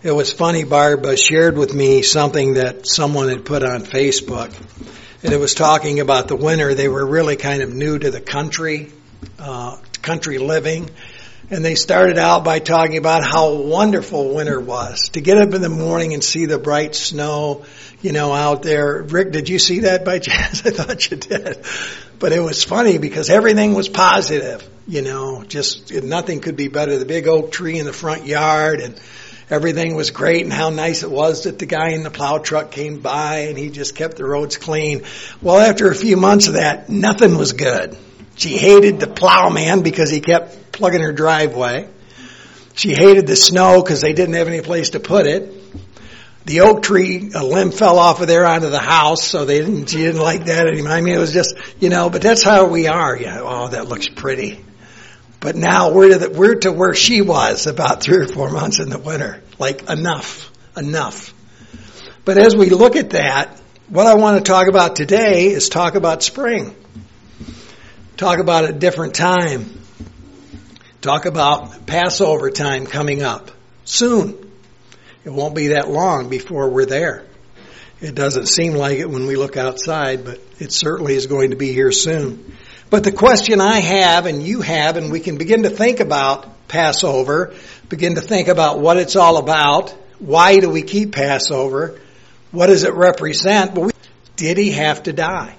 It was funny, Barb shared with me something that someone had put on Facebook. And it was talking about the winter. They were really kind of new to the country living. And they started out by talking about how wonderful winter was. To get up in the morning and see the bright snow, out there. Rick, did you see that by chance? I thought you did. But it was funny because everything was positive. Just nothing could be better. The big oak tree in the front yard and everything was great, and how nice it was that the guy in the plow truck came by and he just kept the roads clean. Well, after a few months of that, nothing was good. She hated the plowman because he kept plugging her driveway. She hated the snow because they didn't have any place to put it. The oak tree, a limb fell off of there onto the house, so she didn't like that anymore. I mean, it was just, but that's how we are. Yeah, oh, that looks pretty. But now we're to where she was about 3 or 4 months in the winter. Like enough. But as we look at that, what I want to talk about today is talk about spring. Talk about a different time. Talk about Passover time coming up soon. It won't be that long before we're there. It doesn't seem like it when we look outside, but it certainly is going to be here soon. But the question I have and you have, and we can begin to think about Passover, begin to think about what it's all about. Why do we keep Passover? What does it represent? But did he have to die?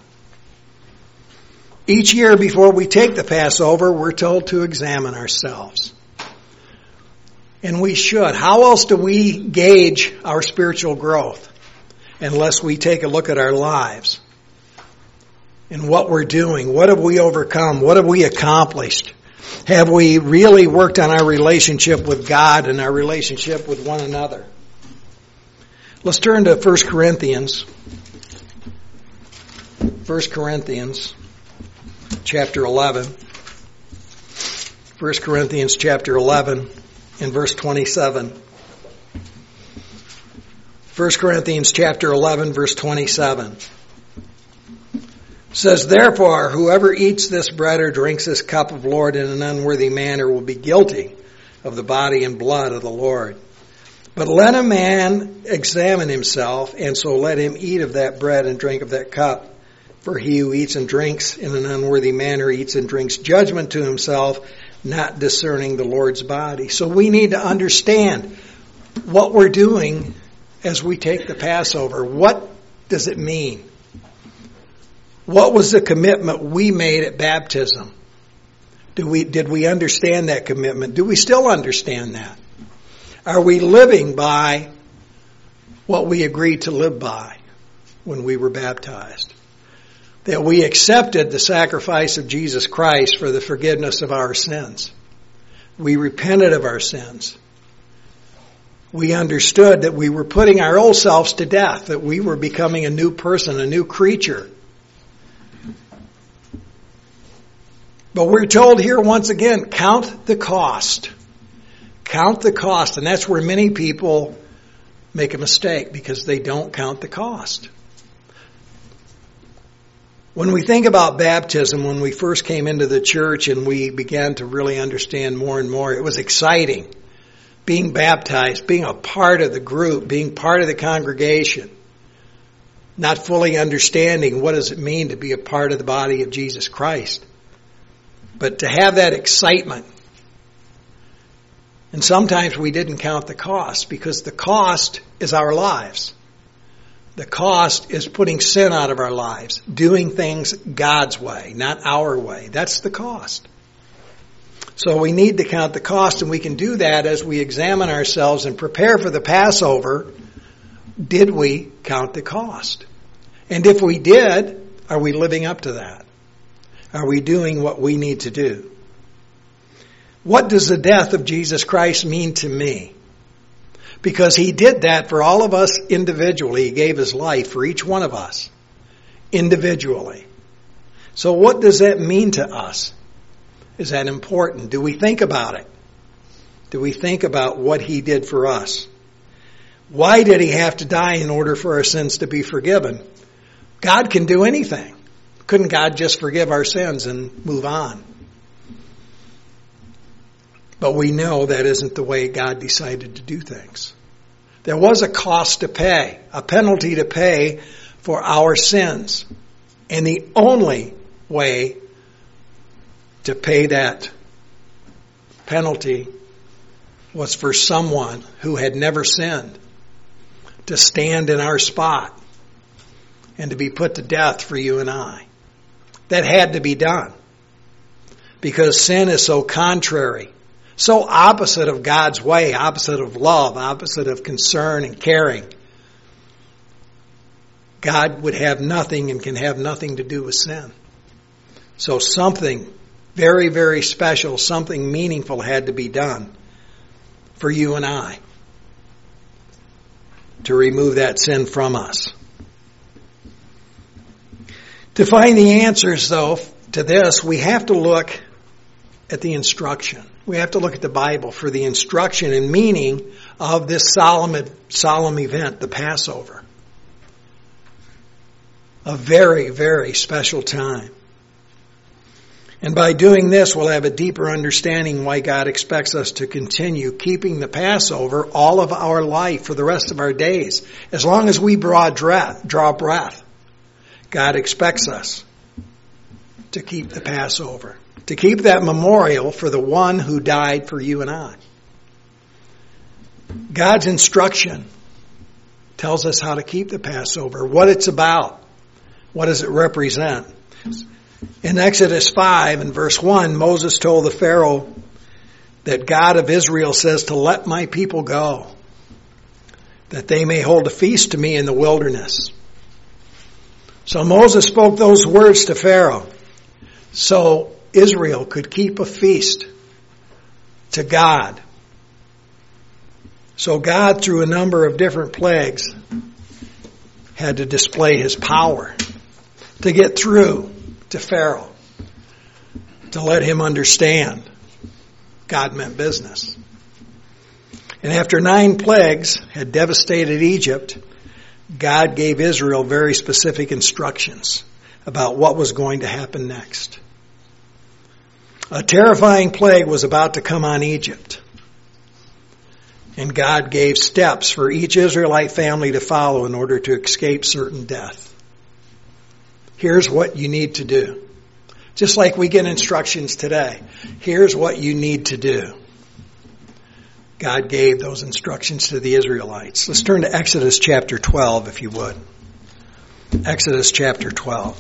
Each year before we take the Passover, we're told to examine ourselves. And we should. How else do we gauge our spiritual growth unless we take a look at our lives? And what we're doing. What have we overcome? What have we accomplished? Have we really worked on our relationship with God and our relationship with one another? Let's turn to 1 Corinthians. 1 Corinthians chapter 11. 1 Corinthians chapter 11 and verse 27. 1 Corinthians chapter 11 verse 27. Says, therefore, whoever eats this bread or drinks this cup of Lord in an unworthy manner will be guilty of the body and blood of the Lord. But let a man examine himself, and so let him eat of that bread and drink of that cup. For he who eats and drinks in an unworthy manner eats and drinks judgment to himself, not discerning the Lord's body. So we need to understand what we're doing as we take the Passover. What does it mean? What was the commitment we made at baptism? Did we understand that commitment? Do we still understand that? Are we living by what we agreed to live by when we were baptized? That we accepted the sacrifice of Jesus Christ for the forgiveness of our sins. We repented of our sins. We understood that we were putting our old selves to death, that we were becoming a new person, a new creature. But we're told here once again, count the cost. Count the cost. And that's where many people make a mistake because they don't count the cost. When we think about baptism, when we first came into the church and we began to really understand more and more, it was exciting. Being baptized, being a part of the group, being part of the congregation. Not fully understanding what does it mean to be a part of the body of Jesus Christ. But to have that excitement. And sometimes we didn't count the cost because the cost is our lives. The cost is putting sin out of our lives, doing things God's way, not our way. That's the cost. So we need to count the cost, and we can do that as we examine ourselves and prepare for the Passover. Did we count the cost? And if we did, are we living up to that? Are we doing what we need to do? What does the death of Jesus Christ mean to me? Because he did that for all of us individually. He gave his life for each one of us individually. So what does that mean to us? Is that important? Do we think about it? Do we think about what he did for us? Why did he have to die in order for our sins to be forgiven? God can do anything. Couldn't God just forgive our sins and move on? But we know that isn't the way God decided to do things. There was a cost to pay, a penalty to pay for our sins. And the only way to pay that penalty was for someone who had never sinned to stand in our spot and to be put to death for you and I. That had to be done because sin is so contrary, so opposite of God's way, opposite of love, opposite of concern and caring. God would have nothing and can have nothing to do with sin. So something very, very special, something meaningful had to be done for you and I to remove that sin from us. To find the answers, though, to this, we have to look at the instruction. We have to look at the Bible for the instruction and meaning of this solemn event, the Passover. A very, very special time. And by doing this, we'll have a deeper understanding why God expects us to continue keeping the Passover all of our life for the rest of our days. As long as we draw breath, God expects us to keep the Passover, to keep that memorial for the one who died for you and I. God's instruction tells us how to keep the Passover, what it's about, what does it represent. In Exodus 5 and verse 1, Moses told the Pharaoh that God of Israel says to let my people go, that they may hold a feast to me in the wilderness. So Moses spoke those words to Pharaoh so Israel could keep a feast to God. So God, through a number of different plagues, had to display his power to get through to Pharaoh, to let him understand God meant business. And after 9 plagues had devastated Egypt, God gave Israel very specific instructions about what was going to happen next. A terrifying plague was about to come on Egypt. And God gave steps for each Israelite family to follow in order to escape certain death. Here's what you need to do. Just like we get instructions today. Here's what you need to do. God gave those instructions to the Israelites. Let's turn to Exodus chapter 12, if you would. Exodus chapter 12.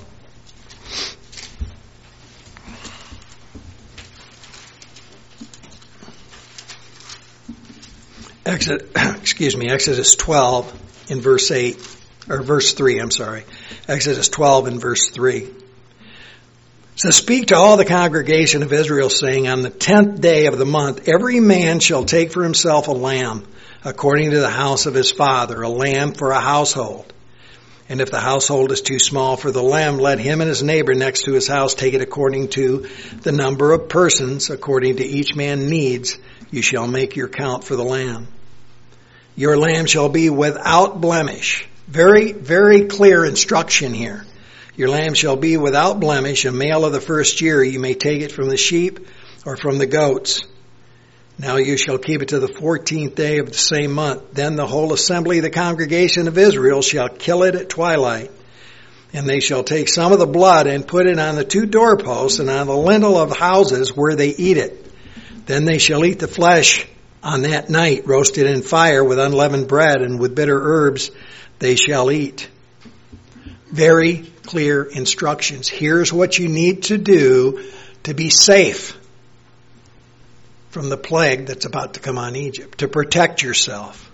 Exodus 12 in verse 8, or verse 3, Exodus 12 and verse 3. So speak to all the congregation of Israel, saying, on the 10th day of the month, every man shall take for himself a lamb, according to the house of his father, a lamb for a household. And if the household is too small for the lamb, let him and his neighbor next to his house take it according to the number of persons, according to each man needs. You shall make your count for the lamb. Your lamb shall be without blemish. Very, very clear instruction here. Your lamb shall be without blemish, a male of the first year. You may take it from the sheep or from the goats. Now you shall keep it to the 14th day of the same month. Then the whole assembly of the congregation of Israel shall kill it at twilight. And they shall take some of the blood and put it on the 2 doorposts and on the lintel of the houses where they eat it. Then they shall eat the flesh on that night, roasted in fire with unleavened bread, and with bitter herbs they shall eat. Very clear instructions. Here's what you need to do to be safe from the plague that's about to come on Egypt, to protect yourself.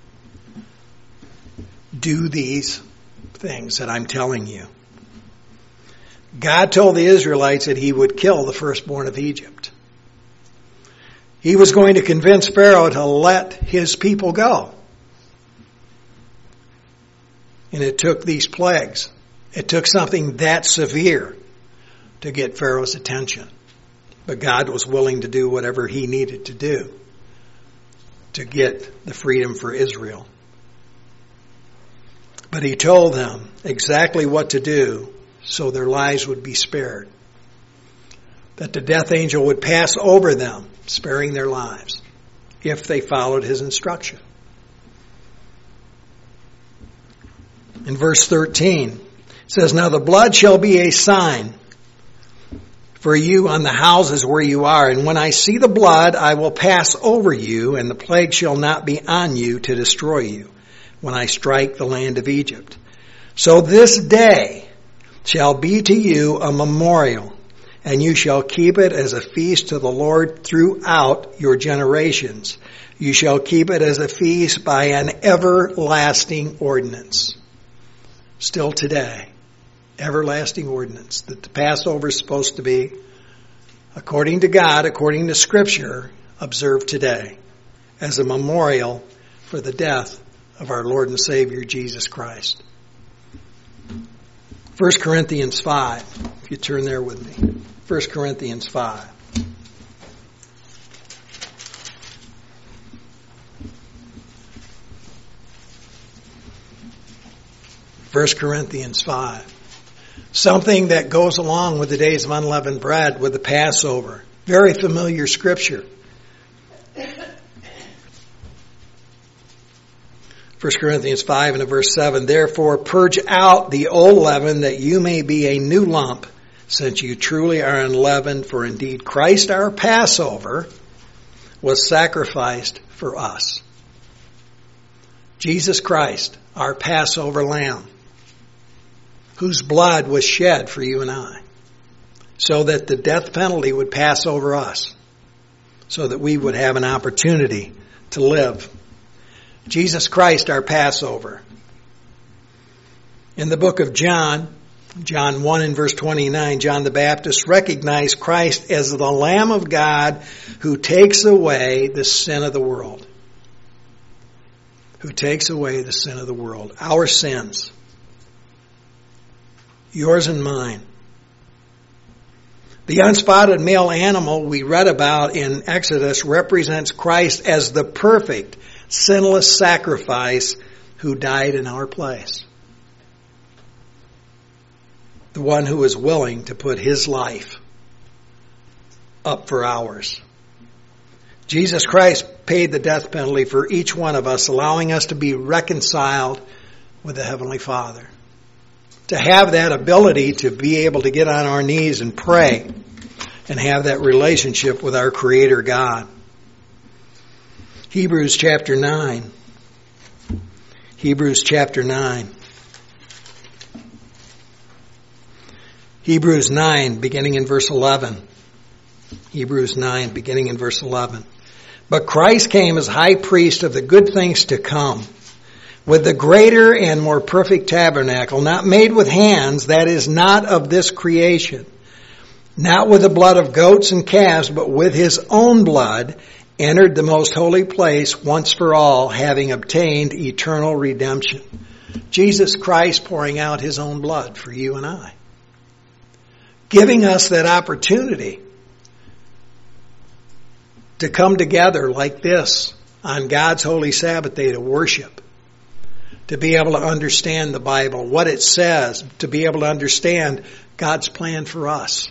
Do these things that I'm telling you. God told the Israelites that he would kill the firstborn of Egypt. He was going to convince Pharaoh to let his people go. And it took these plagues. It took something that severe to get Pharaoh's attention. But God was willing to do whatever he needed to do to get the freedom for Israel. But he told them exactly what to do so their lives would be spared. That the death angel would pass over them, sparing their lives, if they followed his instruction. In verse 13, it says, "Now the blood shall be a sign for you on the houses where you are. And when I see the blood, I will pass over you, and the plague shall not be on you to destroy you when I strike the land of Egypt. So this day shall be to you a memorial, and you shall keep it as a feast to the Lord throughout your generations. You shall keep it as a feast by an everlasting ordinance." Still today, everlasting ordinance that the Passover is supposed to be, according to God, according to Scripture, observed today as a memorial for the death of our Lord and Savior Jesus Christ. 1 Corinthians 5, if you turn there with me. 1 Corinthians 5. First Corinthians 5. Something that goes along with the days of unleavened bread, with the Passover. Very familiar scripture. 1 Corinthians 5 and verse 7. "Therefore purge out the old leaven, that you may be a new lump, since you truly are unleavened. For indeed Christ our Passover was sacrificed for us." Jesus Christ, our Passover lamb, whose blood was shed for you and I, so that the death penalty would pass over us, so that we would have an opportunity to live. Jesus Christ, our Passover. In the book of John 1 and verse 29, John the Baptist recognized Christ as the Lamb of God who takes away the sin of the world. Who takes away the sin of the world. Our sins. Yours and mine. The unspotted male animal we read about in Exodus represents Christ as the perfect, sinless sacrifice who died in our place. The one who is willing to put his life up for ours. Jesus Christ paid the death penalty for each one of us, allowing us to be reconciled with the Heavenly Father. To have that ability to be able to get on our knees and pray and have that relationship with our Creator God. Hebrews chapter 9. Hebrews chapter 9. Hebrews 9, beginning in verse 11. Hebrews 9, beginning in verse 11. "But Christ came as high priest of the good things to come, with the greater and more perfect tabernacle, not made with hands, that is not of this creation, not with the blood of goats and calves, but with his own blood, entered the most holy place once for all, having obtained eternal redemption." Jesus Christ pouring out his own blood for you and I. Giving us that opportunity to come together like this on God's holy Sabbath day to worship. To be able to understand the Bible, what it says, to be able to understand God's plan for us.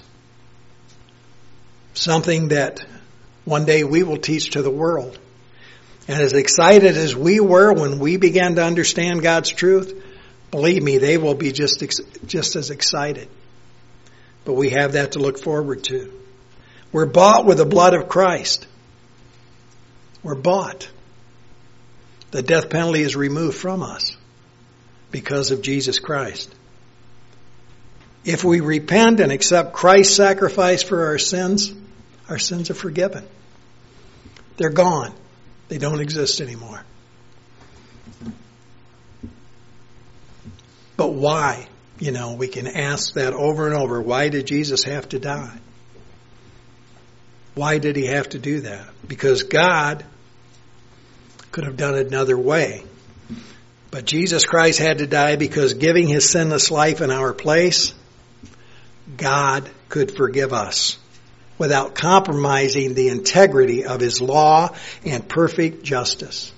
Something that one day we will teach to the world. And as excited as we were when we began to understand God's truth, believe me, they will be just as excited. But we have that to look forward to. We're bought with the blood of Christ. We're bought. The death penalty is removed from us because of Jesus Christ. If we repent and accept Christ's sacrifice for our sins are forgiven. They're gone. They don't exist anymore. But why? We can ask that over and over. Why did Jesus have to die? Why did he have to do that? Because God could have done it another way. But Jesus Christ had to die because giving his sinless life in our place, God could forgive us without compromising the integrity of his law and perfect justice.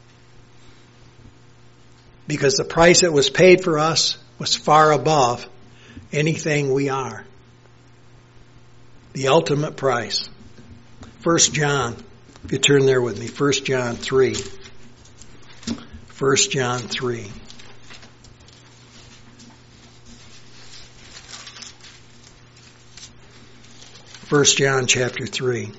Because the price that was paid for us was far above anything we are. The ultimate price. 1 John, if you turn there with me, 1 John 3. 1 John 3. 1 John chapter 3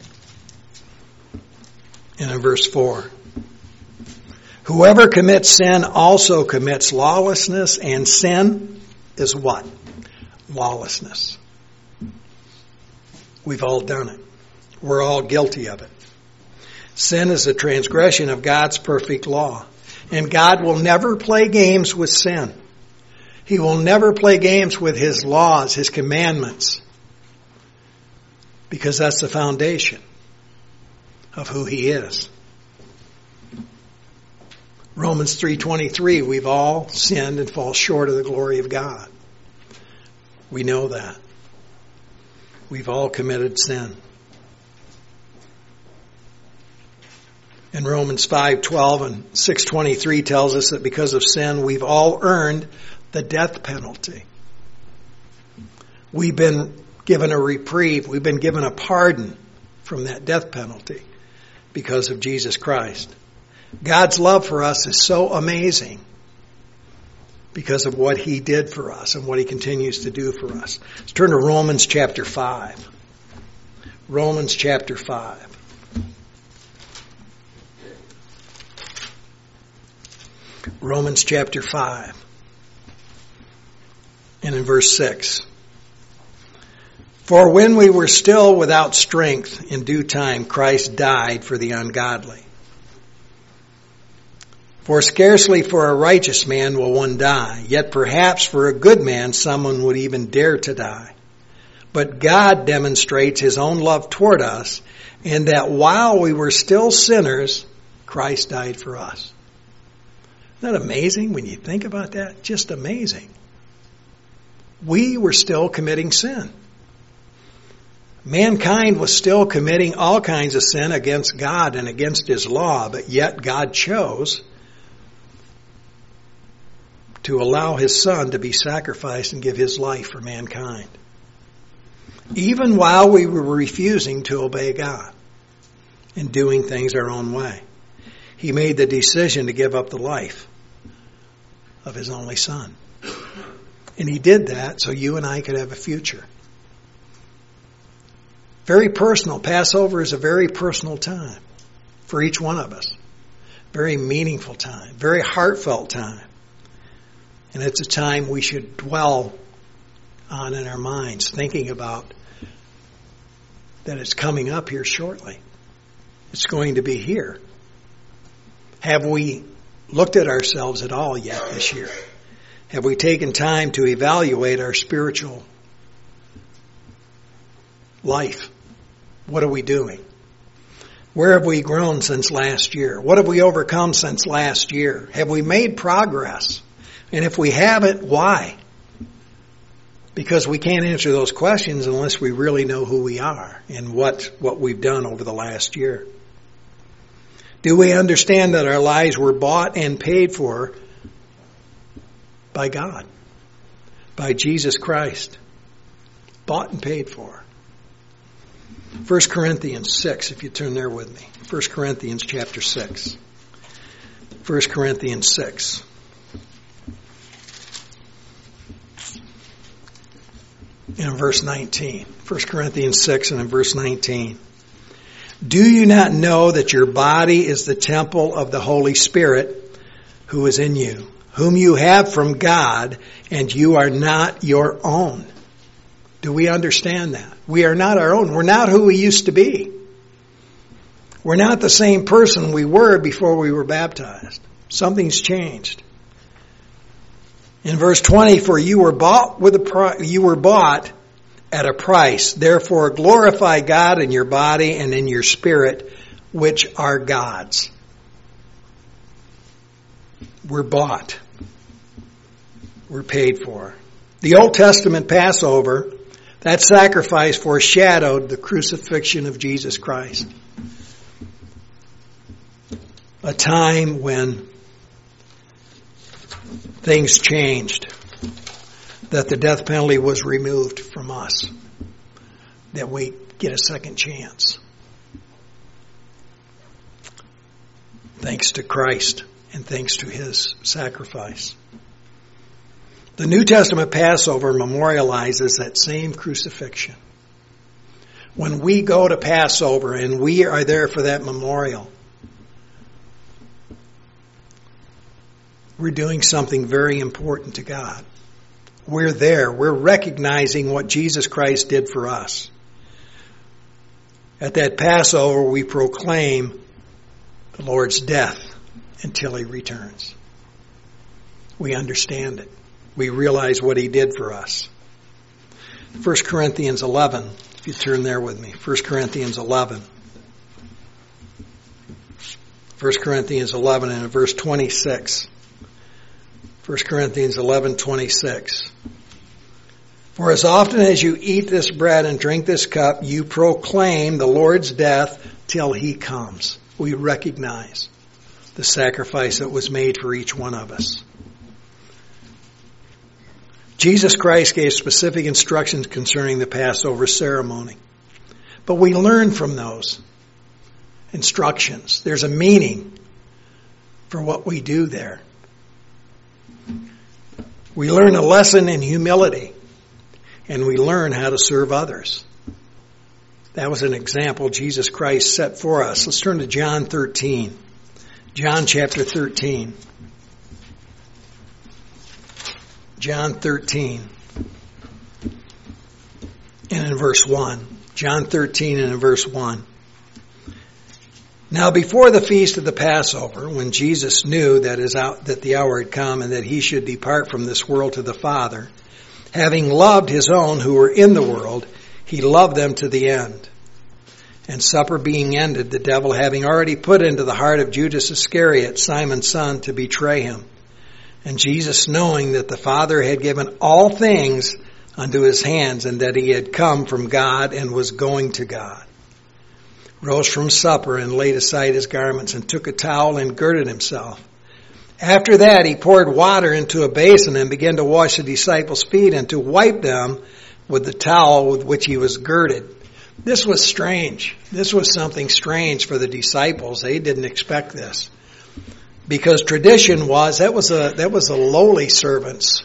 and in verse 4. Whoever commits sin also commits lawlessness, and sin is what? Lawlessness. We've all done it. We're all guilty of it. Sin is a transgression of God's perfect law. And God will never play games with sin. He will never play games with His laws, His commandments. Because that's the foundation of who He is. Romans 3:23, we've all sinned and fall short of the glory of God. We know that. We've all committed sin. And Romans 5:12 and 6:23 tells us that because of sin, we've all earned the death penalty. We've been given a reprieve. We've been given a pardon from that death penalty because of Jesus Christ. God's love for us is so amazing because of what He did for us and what He continues to do for us. Let's turn to Romans chapter 5. Romans chapter 5. Romans chapter 5 and in verse 6. For when we were still without strength, in due time Christ died for the ungodly. For scarcely for a righteous man will one die, yet perhaps for a good man someone would even dare to die. But God demonstrates His own love toward us, in that while we were still sinners, Christ died for us. Isn't that amazing when you think about that? Just amazing. We were still committing sin. Mankind was still committing all kinds of sin against God and against His law, but yet God chose to allow His Son to be sacrificed and give His life for mankind. Even while we were refusing to obey God and doing things our own way, He made the decision to give up the life of His only Son. And He did that so you and I could have a future. Very personal. Passover is a very personal time for each one of us. Very meaningful time. Very heartfelt time. And it's a time we should dwell on in our minds, thinking about that it's coming up here shortly. It's going to be here. Have we looked at ourselves at all yet this year? Have we taken time to evaluate our spiritual life? What are we doing? Where have we grown since last year? What have we overcome since last year? Have we made progress? And if we haven't, why? Because we can't answer those questions unless we really know who we are and what we've done over the last year. Do we understand that our lives were bought and paid for by God, by Jesus Christ? Bought and paid for. 1 Corinthians 6, if you turn there with me. 1 Corinthians chapter 6. 1 Corinthians 6. In verse 19. 1 Corinthians 6 and in verse 19. Do you not know that your body is the temple of the Holy Spirit who is in you, whom you have from God, and you are not your own? Do we understand that? We are not our own. We're not who we used to be. We're not the same person we were before we were baptized. Something's changed. In verse 20, for you were bought at a price. Therefore glorify God in your body and in your spirit, which are God's. We're bought. We're paid for. The Old Testament Passover, that sacrifice foreshadowed the crucifixion of Jesus Christ. A time when things changed, that the death penalty was removed from us, that we get a second chance. Thanks to Christ and thanks to His sacrifice. The New Testament Passover memorializes that same crucifixion. When we go to Passover and we are there for that memorial, we're doing something very important to God. We're there. We're recognizing what Jesus Christ did for us. At that Passover, we proclaim the Lord's death until He returns. We understand it. We realize what He did for us. 1 Corinthians 11, if you turn there with me. 1 Corinthians 11. 1 Corinthians 11 and verse 26. 1 Corinthians 11:26. For as often as you eat this bread and drink this cup, you proclaim the Lord's death till He comes. We recognize the sacrifice that was made for each one of us. Jesus Christ gave specific instructions concerning the Passover ceremony. But we learn from those instructions. There's a meaning for what we do there. We learn a lesson in humility, and we learn how to serve others. That was an example Jesus Christ set for us. Let's turn to John 13. John chapter 13. John 13 and in verse 1. John 13 and in verse 1. Now before the feast of the Passover, when Jesus knew that the hour had come and that He should depart from this world to the Father, having loved His own who were in the world, He loved them to the end. And supper being ended, the devil having already put into the heart of Judas Iscariot, Simon's son, to betray Him. And Jesus, knowing that the Father had given all things unto His hands, and that He had come from God and was going to God, rose from supper and laid aside His garments and took a towel and girded Himself. After that, He poured water into a basin and began to wash the disciples' feet and to wipe them with the towel with which He was girded. This was strange. This was something strange for the disciples. They didn't expect this. Because tradition was, that was a lowly servant's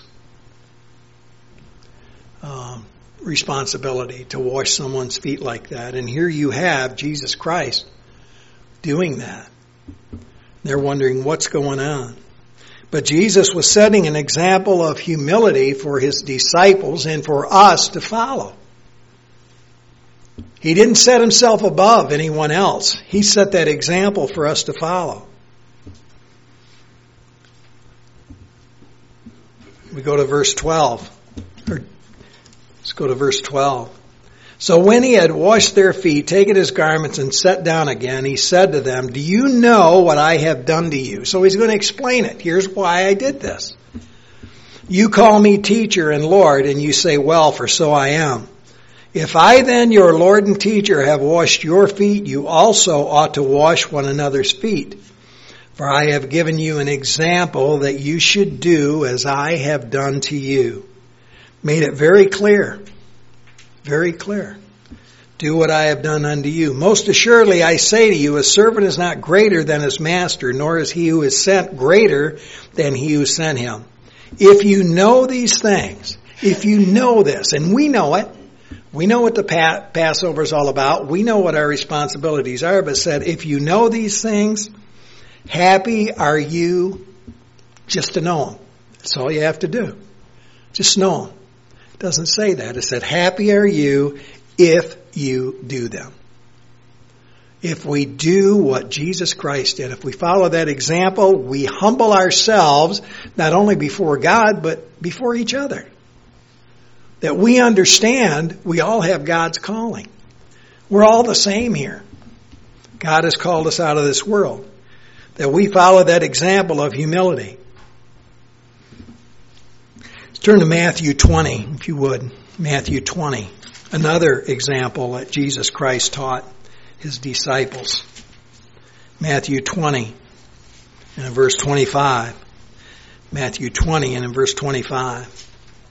responsibility to wash someone's feet like that. And here you have Jesus Christ doing that. They're wondering what's going on. But Jesus was setting an example of humility for His disciples and for us to follow. He didn't set Himself above anyone else. He set that example for us to follow. We go to verse 12. Let's go to verse 12. So when He had washed their feet, taken His garments, and sat down again, He said to them, do you know what I have done to you? So He's going to explain it. Here's why I did this. You call me teacher and Lord, and you say, well, for so I am. If I then, your Lord and teacher, have washed your feet, you also ought to wash one another's feet. For I have given you an example that you should do as I have done to you. Made it very clear. Very clear. Do what I have done unto you. Most assuredly I say to you, a servant is not greater than his master, nor is he who is sent greater than he who sent him. If you know these things, if you know this, and we know it, we know what the Passover is all about, we know what our responsibilities are, but said, if you know these things, happy are you just to know them. That's all you have to do. Just know them. It doesn't say that. It said, happy are you if you do them. If we do what Jesus Christ did, if we follow that example, we humble ourselves not only before God, but before each other. That we understand we all have God's calling. We're all the same here. God has called us out of this world. That we follow that example of humility. Let's turn to Matthew 20, if you would. Matthew 20. Another example that Jesus Christ taught His disciples. Matthew 20 and in verse 25. Matthew 20 and in verse 25.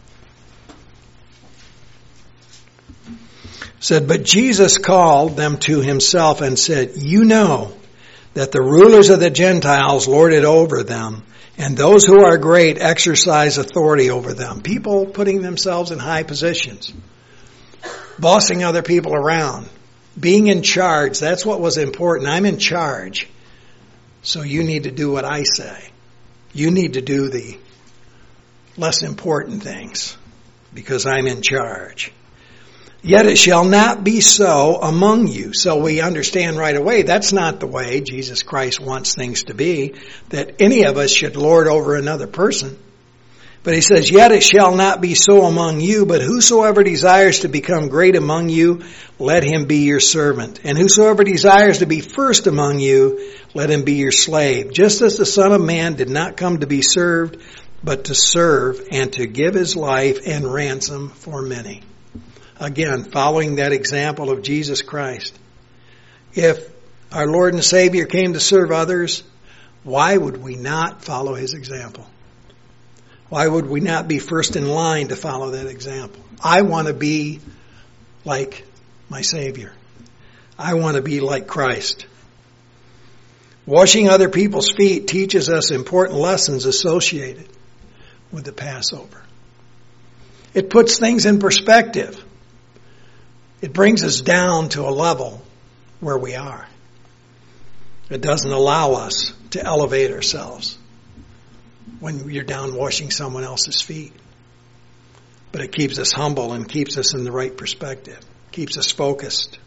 Said, but Jesus called them to Himself and said, you know that the rulers of the Gentiles lord it over them, and those who are great exercise authority over them. People putting themselves in high positions. bossing other people around, being in charge. That's what was important. I'm in charge. So you need to do what I say. You need to do the less important things because I'm in charge. Yet it shall not be so among you. So we understand right away that's not the way Jesus Christ wants things to be, that any of us should lord over another person. But he says, yet it shall not be so among you, but whosoever desires to become great among you, let him be your servant. And whosoever desires to be first among you, let him be your slave. Just as the Son of Man did not come to be served, but to serve and to give his life and ransom for many. Again, following that example of Jesus Christ. If our Lord and Savior came to serve others, why would we not follow his example? Why would we not be first in line to follow that example? I want to be like my Savior. I want to be like Christ. Washing other people's feet teaches us important lessons associated with the Passover. It puts things in perspective. It brings us down to a level where we are. It doesn't allow us to elevate ourselves when you're down washing someone else's feet. But it keeps us humble and keeps us in the right perspective, keeps us focused.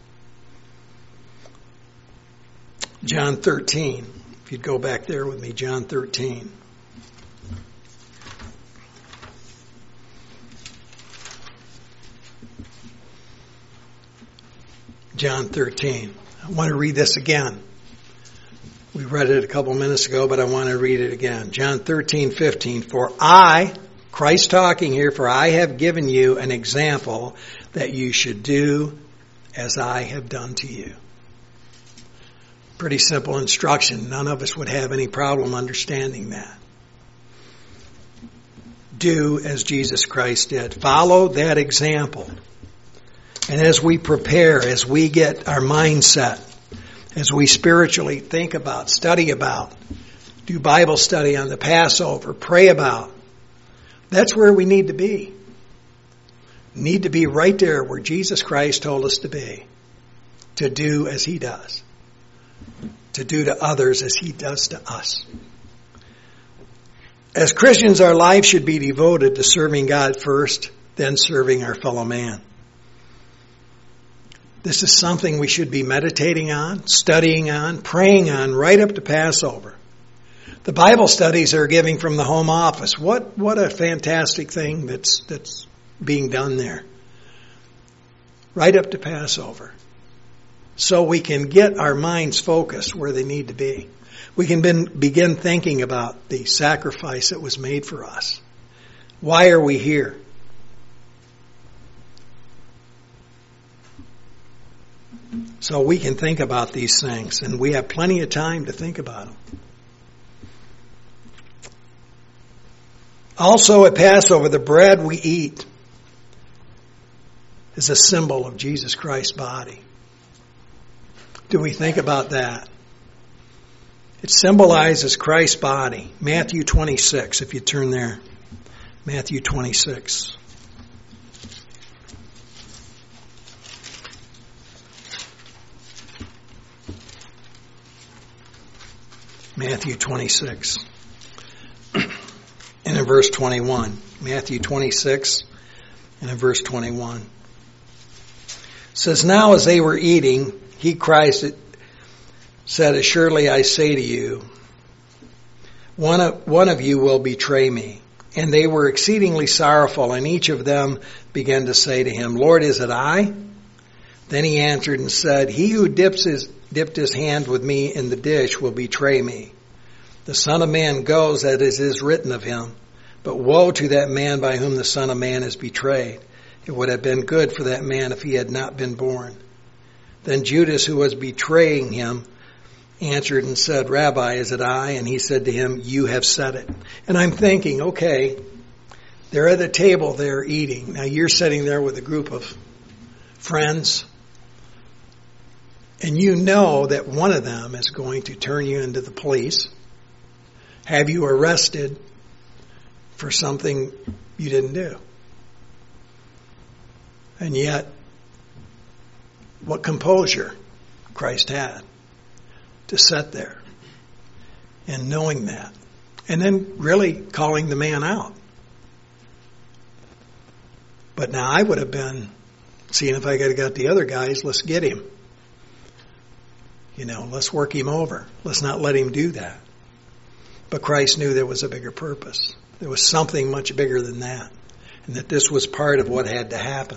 John 13, if you'd go back there with me, John 13. John 13. I want to read this again. We read it a couple minutes ago, but I want to read it again. John 13:15. For I, Christ talking here, for I have given you an example that you should do as I have done to you. Pretty simple instruction. None of us would have any problem understanding that. Do as Jesus Christ did. Follow that example. And as we prepare, as we get our mindset, as we spiritually think about, study about, do Bible study on the Passover, pray about, that's where we need to be. Need to be right there where Jesus Christ told us to be. To do as he does. To do to others as he does to us. As Christians, our life should be devoted to serving God first, then serving our fellow man. This is something we should be meditating on, studying on, praying on right up to Passover. The Bible studies are giving from the home office. What a fantastic thing that's being done there. Right up to Passover. So we can get our minds focused where they need to be. We can begin thinking about the sacrifice that was made for us. Why are we here? So we can think about these things, and we have plenty of time to think about them. Also at Passover, the bread we eat is a symbol of Jesus Christ's body. Do we think about that? It symbolizes Christ's body. Matthew 26, if you turn there. Matthew 26. Matthew 26. And in verse 21. Matthew 26 and in verse 21. It says, now as they were eating, he, Christ, said, assuredly I say to you, one of you will betray me. And they were exceedingly sorrowful, and each of them began to say to him, Lord, is it I? Then he answered and said, he who dipped his hand with me in the dish will betray me. The Son of Man goes as it is written of him. But woe to that man by whom the Son of Man is betrayed. It would have been good for that man if he had not been born. Then Judas, who was betraying him, answered and said, Rabbi, is it I? And he said to him, you have said it. And I'm thinking, okay, they're at the table, they're eating. Now you're sitting there with a group of friends, and you know that one of them is going to turn you into the police, have you arrested for something you didn't do. And yet, what composure Christ had to sit there and knowing that. And then really calling the man out. But now I would have been seeing if I could have got the other guys, let's get him. Let's work him over. Let's not let him do that. But Christ knew there was a bigger purpose. There was something much bigger than that. And that this was part of what had to happen.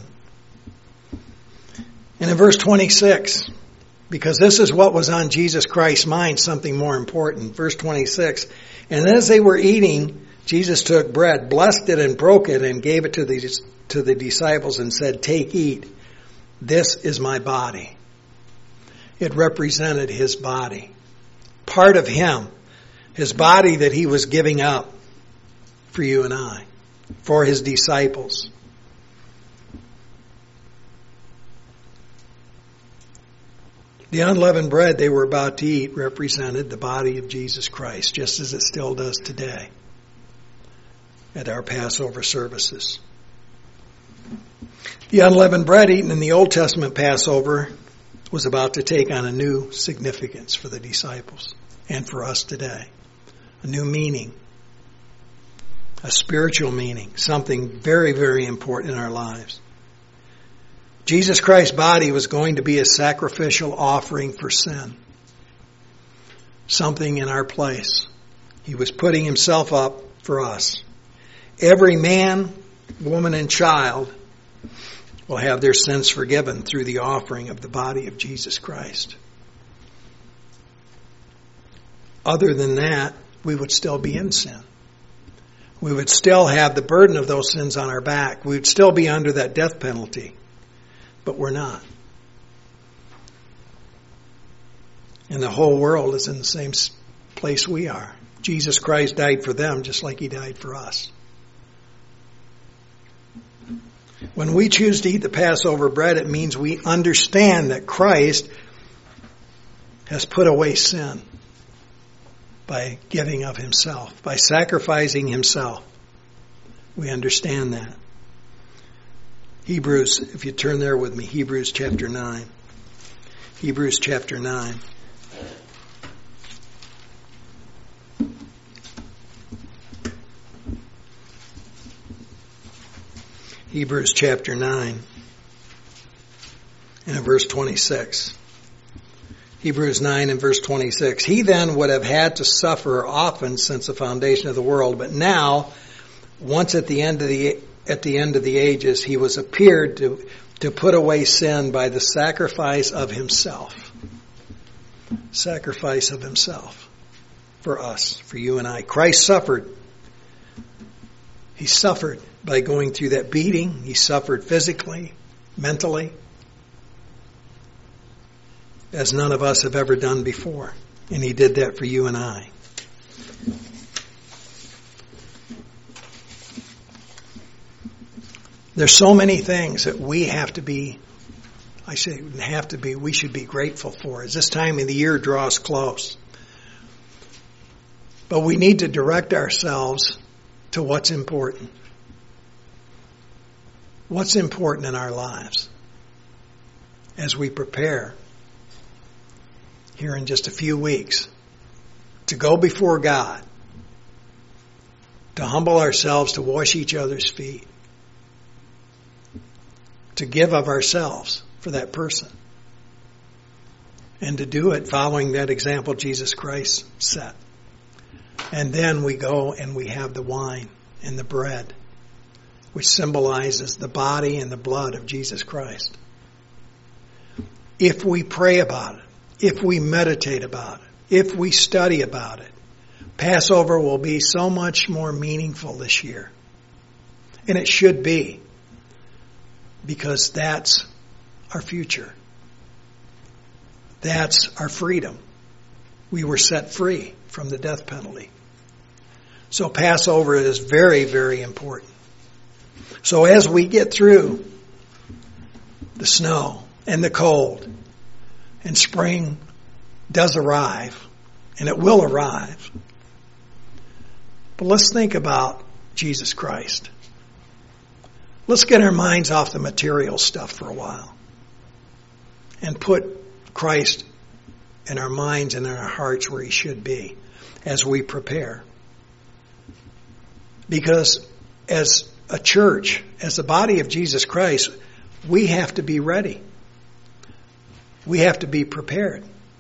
And in verse 26, because this is what was on Jesus Christ's mind, something more important. Verse 26, and as they were eating, Jesus took bread, blessed it and broke it and gave it to the disciples and said, take, eat. This is my body. It represented his body. Part of him. His body that he was giving up for you and I. For his disciples. The unleavened bread they were about to eat represented the body of Jesus Christ, just as it still does today at our Passover services. The unleavened bread eaten in the Old Testament Passover was about to take on a new significance for the disciples and for us today. A new meaning, a spiritual meaning, something very, very important in our lives. Jesus Christ's body was going to be a sacrificial offering for sin. Something in our place. He was putting himself up for us. Every man, woman, and child will have their sins forgiven through the offering of the body of Jesus Christ. Other than that, we would still be in sin. We would still have the burden of those sins on our back. We would still be under that death penalty. But we're not. And the whole world is in the same place we are. Jesus Christ died for them just like he died for us. When we choose to eat the Passover bread, it means we understand that Christ has put away sin by giving of himself, by sacrificing himself. We understand that. Hebrews, if you turn there with me, Hebrews chapter 9. Hebrews chapter 9. Hebrews chapter 9 and in verse 26. Hebrews 9 and verse 26. He then would have had to suffer often since the foundation of the world, but now, once at the end of the ages, he was appeared to put away sin by the sacrifice of himself. Sacrifice of himself for us, for you and I. Christ suffered. He suffered by going through that beating. He suffered physically, mentally, as none of us have ever done before. And he did that for you and I. There's so many things that we have to be, we should be grateful for as this time of the year draws close. But we need to direct ourselves to what's important. What's important in our lives as we prepare here in just a few weeks to go before God, to humble ourselves, to wash each other's feet, to give of ourselves for that person, and to do it following that example Jesus Christ set. And then we go and we have the wine and the bread, which symbolizes the body and the blood of Jesus Christ. If we pray about it, if we meditate about it, if we study about it, Passover will be so much more meaningful this year. And it should be, because that's our future. That's our freedom. We were set free from the death penalty. So Passover is very, very important. So as we get through the snow and the cold, and spring does arrive, and it will arrive, but let's think about Jesus Christ. Let's get our minds off the material stuff for a while and put Christ in our minds and in our hearts where he should be as we prepare. Because as a church, as the body of Jesus Christ, we have to be ready. We have to be prepared.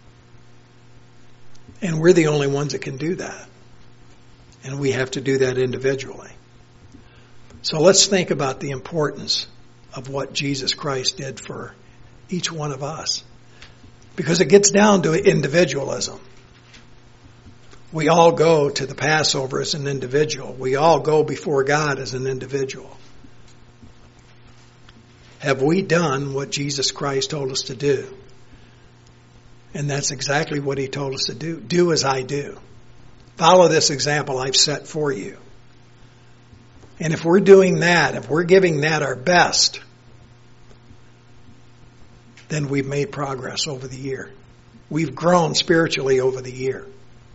And we're the only ones that can do that. And we have to do that individually. So let's think about the importance of what Jesus Christ did for each one of us. Because it gets down to individualism. We all go to the Passover as an individual. We all go before God as an individual. Have we done what Jesus Christ told us to do? And that's exactly what he told us to do. Do as I do. Follow this example I've set for you. And if we're doing that, if we're giving that our best, then we've made progress over the year. We've grown spiritually over the year.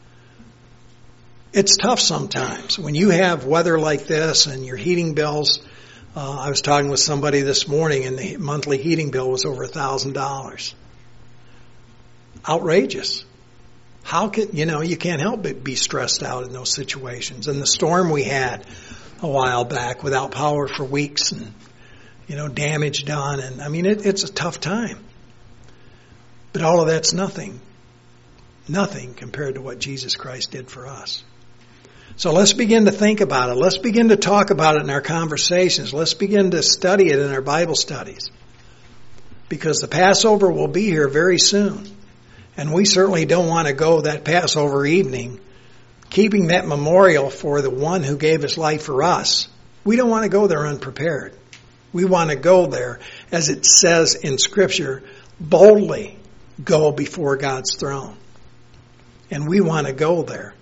It's tough sometimes. When you have weather like this and your heating bills, I was talking with somebody this morning and the monthly heating bill was over $1,000. Outrageous. How can, you can't help but be stressed out in those situations. And the storm we had a while back without power for weeks and, damage done. And it's a tough time. But all of that's nothing compared to what Jesus Christ did for us. So let's begin to think about it. Let's begin to talk about it in our conversations. Let's begin to study it in our Bible studies. Because the Passover will be here very soon. And we certainly don't want to go that Passover evening keeping that memorial for the one who gave his life for us. We don't want to go there unprepared. We want to go there, as it says in Scripture, boldly go before God's throne. And we want to go there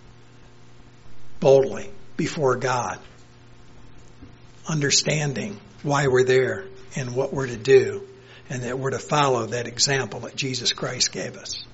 boldly before God, understanding why we're there and what we're to do, and that we're to follow that example that Jesus Christ gave us.